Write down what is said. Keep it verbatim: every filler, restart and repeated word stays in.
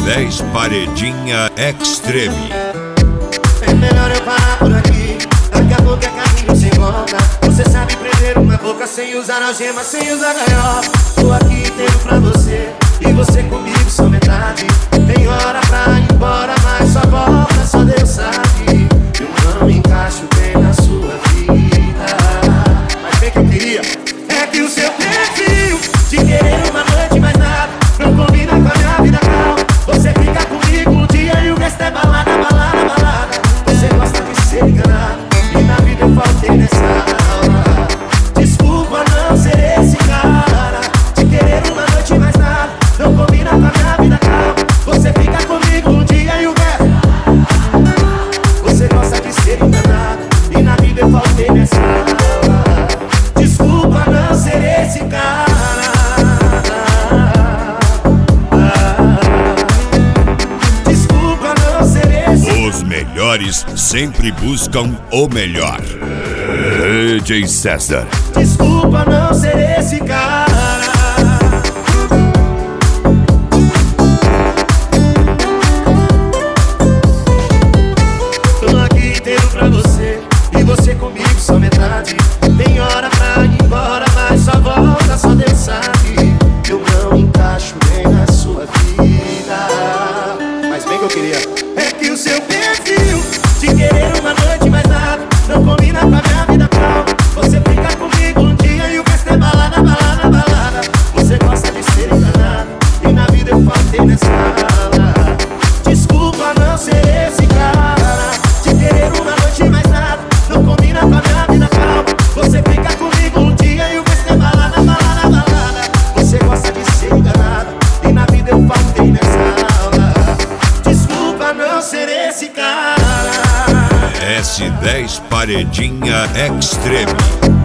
dez Paredinha Extreme. É melhor eu parar por aqui, daqui a pouco é caminho sem volta. Você sabe prender uma boca sem usar algema, sem usar gaiola. Tô aqui inteiro pra você, e você comigo só metade. Tem hora pra ir embora, mas só volta, só Deus sabe. Eu não encaixo bem na sua vida, mas bem que eu queria é que o seu perfil de querer uma noite mais nada não combina com a minha vida, calma. Você fica comigo um dia e o resto é balada, balada, balada. Você gosta de ser enganado e na vida eu faltei nessa aula. Desculpa não ser esse cara de querer uma noite mais nada não combina com a minha vida, calma. Você fica comigo um dia e o resto. Você gosta de ser enganado e na vida eu faltei nessa aula. Desculpa não ser esse cara. Desculpa não ser esse. Os melhores sempre buscam o melhor. D J César. Desculpa não ser esse cara. Tô aqui inteiro pra você, e você comigo só metade. Tem hora pra ir embora, mas só volta, só Deus sabe. Eu não encaixo bem na sua vida, mas bem que eu queria é que o seu perfil de querer uma noite mais nada não combina com a minha vida, calma. Você fica comigo um dia e o resto é balada, balada, balada. Você gosta de ser enganado e na vida eu faltei nessa aula. Desculpa não ser esse cara de querer uma noite mais nada não combina com a minha vida, calma. Você fica comigo um dia e o resto é balada, balada, balada. Você gosta de ser enganado e na vida eu faltei nessa aula. Desculpa não ser esse cara. S dez Paredinha Extreme.